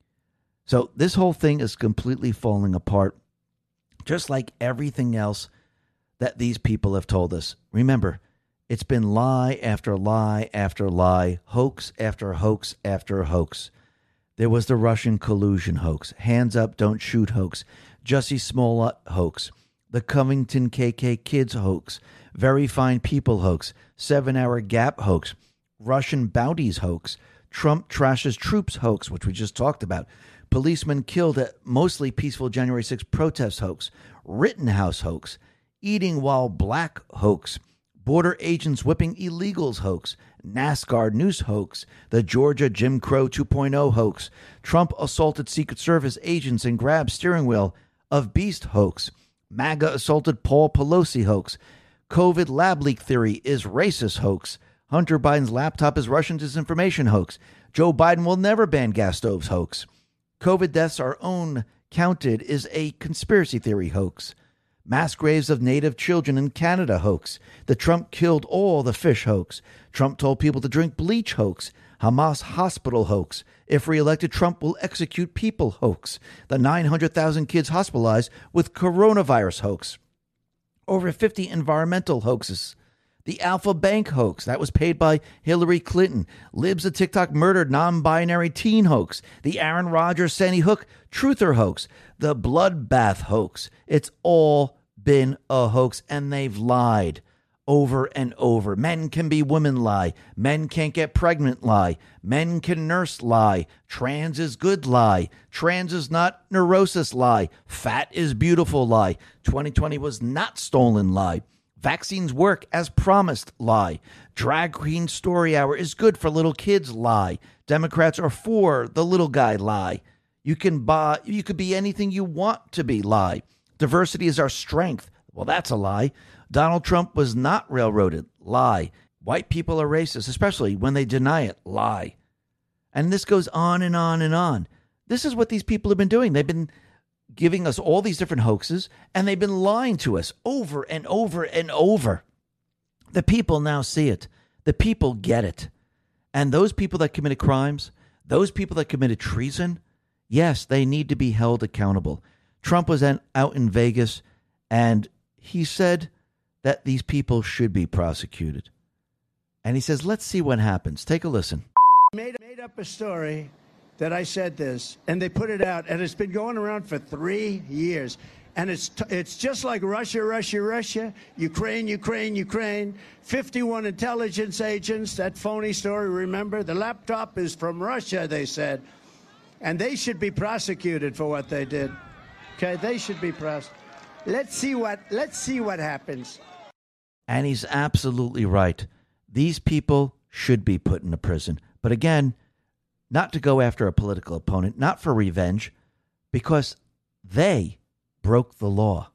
So this whole thing is completely falling apart, just like everything else that these people have told us. Remember, it's been lie after lie after lie, hoax after hoax after hoax. There was the Russian collusion hoax, hands up, don't shoot hoax, Jussie Smollett hoax, the Covington K K Kids hoax, Very Fine People hoax, seven-hour Gap hoax, Russian bounties hoax, Trump trashes troops hoax, which we just talked about, policemen killed at mostly peaceful January sixth protest hoax, Rittenhouse hoax, eating while black hoax, border agents whipping illegals hoax, NASCAR news hoax, the Georgia Jim Crow two point oh hoax, Trump assaulted Secret Service agents and grabbed steering wheel of beast hoax, MAGA assaulted Paul Pelosi hoax, COVID lab leak theory is racist hoax, Hunter Biden's laptop is Russian disinformation hoax, Joe Biden will never ban gas stoves hoax, COVID deaths are own counted is a conspiracy theory hoax, Mass graves of native children in Canada hoax. The Trump killed all the fish hoax. Trump told people to drink bleach hoax. Hamas hospital hoax. If reelected, Trump will execute people hoax. The nine hundred thousand kids hospitalized with coronavirus hoax. Over fifty environmental hoaxes. The Alpha Bank hoax that was paid by Hillary Clinton. Libs of TikTok murdered non-binary teen hoax. The Aaron Rodgers Sandy Hook truther hoax. The bloodbath hoax. It's all been a hoax, and they've lied over and over. Men can be women lie. Men can't get pregnant lie. Men can nurse lie. Trans is good lie. Trans is not neurosis lie. Fat is beautiful lie. twenty twenty was not stolen lie. Vaccines work as promised lie. Drag queen story hour is good for little kids lie. Democrats are for the little guy lie. You can buy, you could be anything you want to be lie. Diversity is our strength. Well, that's a lie. Donald Trump was not railroaded lie. White people are racist, especially when they deny it lie. And this goes on and on and on. This is what these people have been doing. They've been giving us all these different hoaxes, and they've been lying to us over and over and over. The people now see it. The people get it. And those people that committed crimes, those people that committed treason, yes, they need to be held accountable. Trump was out in Vegas, and he said that these people should be prosecuted. And he says, let's see what happens. Take a listen. Made, made up a story that I said this, and they put it out, and it's been going around for three years. And it's t- it's just like Russia, Russia, Russia, Ukraine, Ukraine, Ukraine, fifty-one intelligence agents, that phony story, remember? The laptop is from Russia, they said. And they should be prosecuted for what they did. Okay, they should be prosecuted. Let's see what, let's see what happens. And he's absolutely right. These people should be put into prison. But again, not to go after a political opponent, not for revenge, because they broke the law.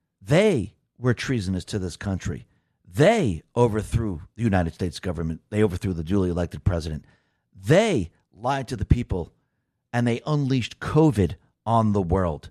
They were treasonous to this country. They overthrew the United States government. They overthrew the duly elected president. They lied to the people, and they unleashed COVID on the world.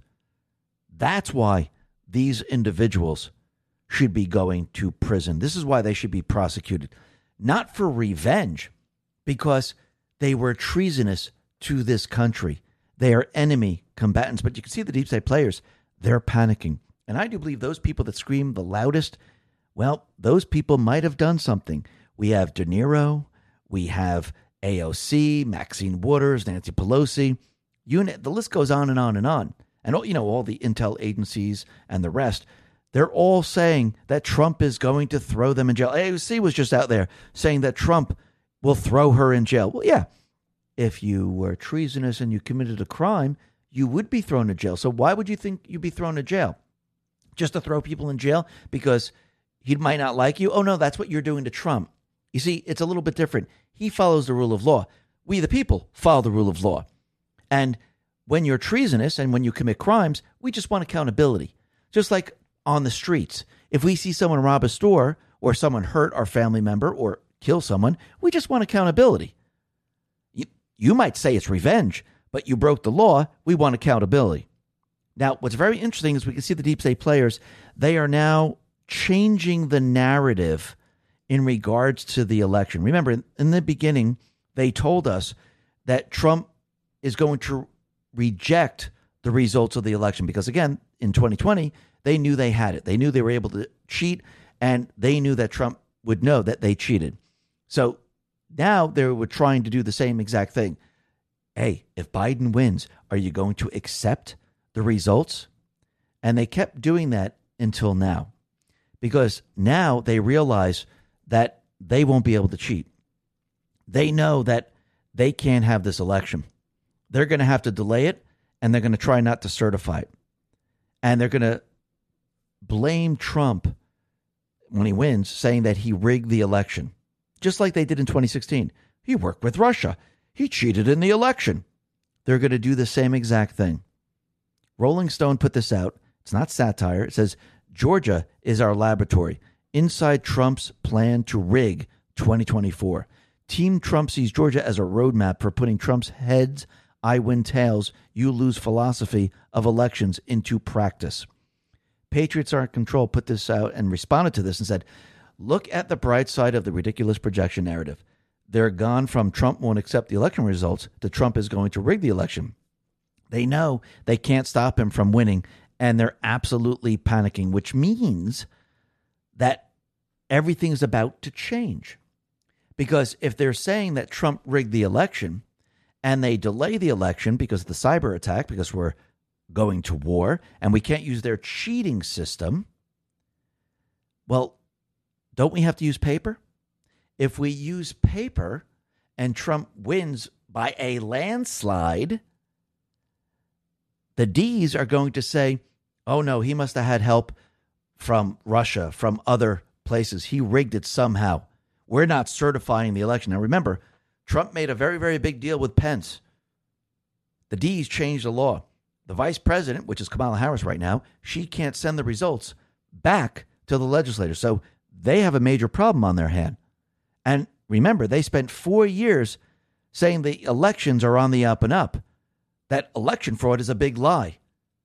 That's why these individuals should be going to prison. This is why they should be prosecuted, not for revenge, because they were treasonous to this country. They are enemy combatants. But you can see the deep state players, they're panicking. And I do believe those people that scream the loudest, well, those people might have done something. We have De Niro, we have A O C, Maxine Waters, Nancy Pelosi. Unit, the list goes on and on and on. And, you know, all the intel agencies and the rest, they're all saying that Trump is going to throw them in jail. A O C was just out there saying that Trump will throw her in jail. Well, yeah, if you were treasonous and you committed a crime, you would be thrown in jail. So why would you think you'd be thrown in jail? Just to throw people in jail because he might not like you? Oh, no, that's what you're doing to Trump. You see, it's a little bit different. He follows the rule of law. We, the people, follow the rule of law. And when you're treasonous and when you commit crimes, we just want accountability. Just like on the streets. If we see someone rob a store or someone hurt our family member or kill someone, we just want accountability. You, you might say it's revenge, but you broke the law. We want accountability. Now, what's very interesting is we can see the deep state players. They are now changing the narrative in regards to the election. Remember, in the beginning, they told us that Trump is going to reject the results of the election because, again, in twenty twenty, they knew they had it. They knew they were able to cheat, and they knew that Trump would know that they cheated. So now they were trying to do the same exact thing. Hey, if Biden wins, are you going to accept the results? And they kept doing that until now, because now they realize that they won't be able to cheat. They know that they can't have this election. They're going to have to delay it, and they're going to try not to certify it. And they're going to blame Trump when he wins, saying that he rigged the election, just like they did in twenty sixteen. He worked with Russia. He cheated in the election. They're going to do the same exact thing. Rolling Stone put this out. It's not satire. It says, Georgia is our laboratory. Inside Trump's plan to rig twenty twenty-four. Team Trump sees Georgia as a roadmap for putting Trump's heads, I win tails, you lose philosophy of elections into practice. Patriots Are in Control put this out and responded to this and said, look at the bright side of the ridiculous projection narrative. They're gone from Trump won't accept the election results to Trump is going to rig the election. They know they can't stop him from winning, and they're absolutely panicking, which means that everything's about to change. Because if they're saying that Trump rigged the election and they delay the election because of the cyber attack, because we're going to war and we can't use their cheating system, well, don't we have to use paper? If we use paper and Trump wins by a landslide, the D's are going to say, oh, no, he must have had help from Russia, from other places. He rigged it somehow. We're not certifying the election. Now, remember, Trump made a very, very big deal with Pence. The D's changed the law. The vice president, which is Kamala Harris right now, she can't send the results back to the legislators. So they have a major problem on their hand. And remember, they spent four years saying the elections are on the up and up. That election fraud is a big lie.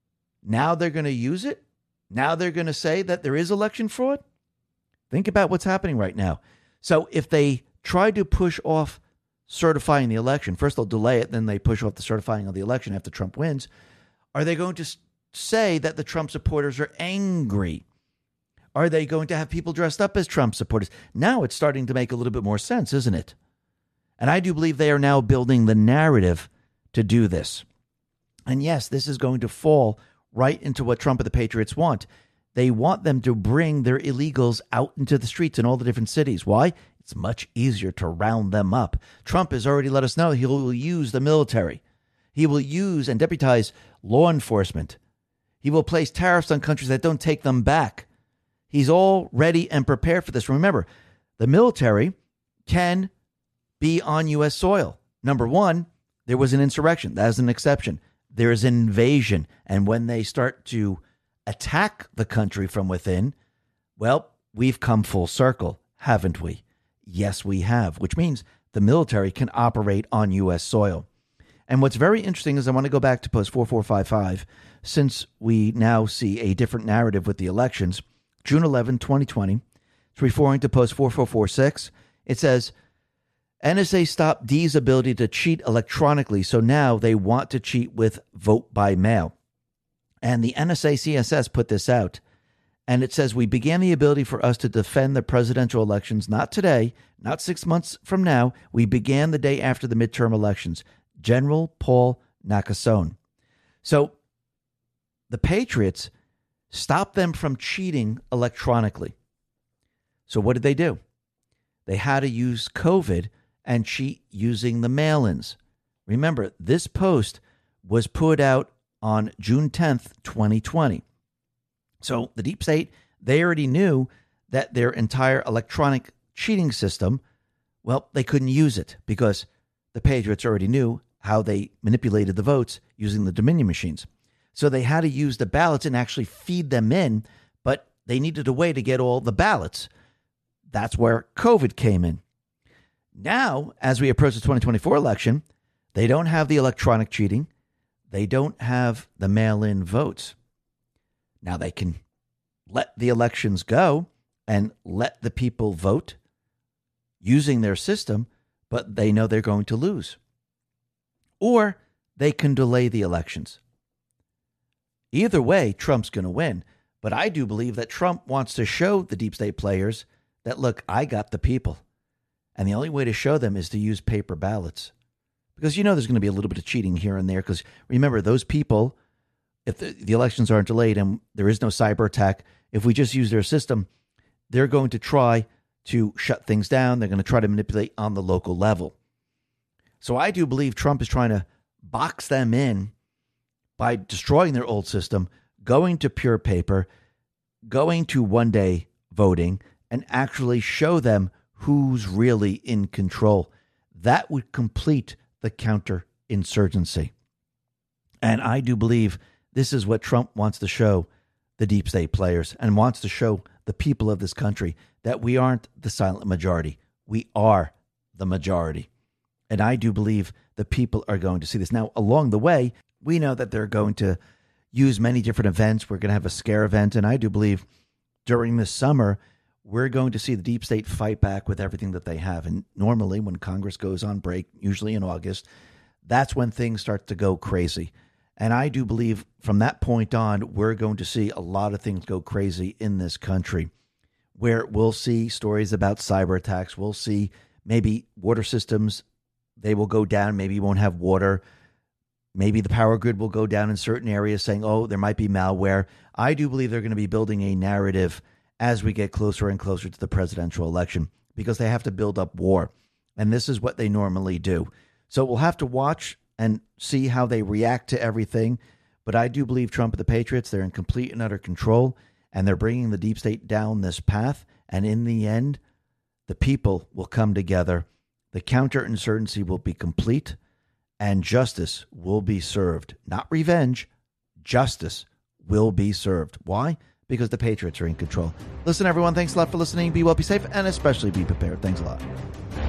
Now they're going to use it? Now they're going to say that there is election fraud? Think about what's happening right now. So if they try to push off certifying the election, first they'll delay it, then they push off the certifying of the election after Trump wins. Are they going to say that the Trump supporters are angry? Are they going to have people dressed up as Trump supporters? Now it's starting to make a little bit more sense, isn't it? And I do believe they are now building the narrative to do this. And yes, this is going to fall right into what Trump and the Patriots want. They want them to bring their illegals out into the streets in all the different cities. Why? It's much easier to round them up. Trump has already let us know he will use the military. He will use and deputize law enforcement. He will place tariffs on countries that don't take them back. He's all ready and prepared for this. Remember, the military can be on U S soil. Number one, there was an insurrection. That is an exception. There is an invasion. And when they start to attack the country from within, well, we've come full circle, haven't we? Yes, we have, which means the military can operate on U S soil. And what's very interesting is I want to go back to post four four five five, since we now see a different narrative with the elections. June eleventh, twenty twenty, it's referring to post four four four six. It says, N S A stopped D's ability to cheat electronically, so now they want to cheat with vote by mail. And the N S A C S S put this out, and it says, we began the ability for us to defend the presidential elections, not today, not six months from now. We began the day after the midterm elections. General Paul Nakasone. So the Patriots stopped them from cheating electronically. So what did they do? They had to use COVID and cheat using the mail-ins. Remember, this post was put out on June tenth, twenty twenty. So the deep state, they already knew that their entire electronic cheating system, well, they couldn't use it because the Patriots already knew how they manipulated the votes using the Dominion machines. So they had to use the ballots and actually feed them in, but they needed a way to get all the ballots. That's where COVID came in. Now, as we approach the twenty twenty-four election, they don't have the electronic cheating. They don't have the mail-in votes. Now they can let the elections go and let the people vote using their system, but they know they're going to lose. Or they can delay the elections. Either way, Trump's going to win. But I do believe that Trump wants to show the deep state players that, look, I got the people. And the only way to show them is to use paper ballots. Because you know there's going to be a little bit of cheating here and there. Because remember, those people, if the, the elections aren't delayed and there is no cyber attack, if we just use their system, they're going to try to shut things down. They're going to try to manipulate on the local level. So I do believe Trump is trying to box them in by destroying their old system, going to pure paper, going to one-day voting, and actually show them who's really in control. That would complete the counterinsurgency. And I do believe this is what Trump wants to show the deep state players and wants to show the people of this country, that we aren't the silent majority. We are the majority. And I do believe the people are going to see this. Now, along the way, we know that they're going to use many different events. We're going to have a scare event. And I do believe during this summer, we're going to see the deep state fight back with everything that they have. And normally when Congress goes on break, usually in August, that's when things start to go crazy. And I do believe from that point on, we're going to see a lot of things go crazy in this country, where we'll see stories about cyber attacks. We'll see maybe water systems, they will go down. Maybe you won't have water. Maybe the power grid will go down in certain areas, saying, oh, there might be malware. I do believe they're going to be building a narrative as we get closer and closer to the presidential election, because they have to build up war. And this is what they normally do. So we'll have to watch and see how they react to everything. But I do believe Trump and the Patriots, they're in complete and utter control, and they're bringing the deep state down this path. And in the end, the people will come together. The counterinsurgency will be complete, and justice will be served. Not revenge. Justice will be served. Why? Because the Patriots are in control. Listen, everyone, thanks a lot for listening. Be well, be safe, and especially be prepared. Thanks a lot.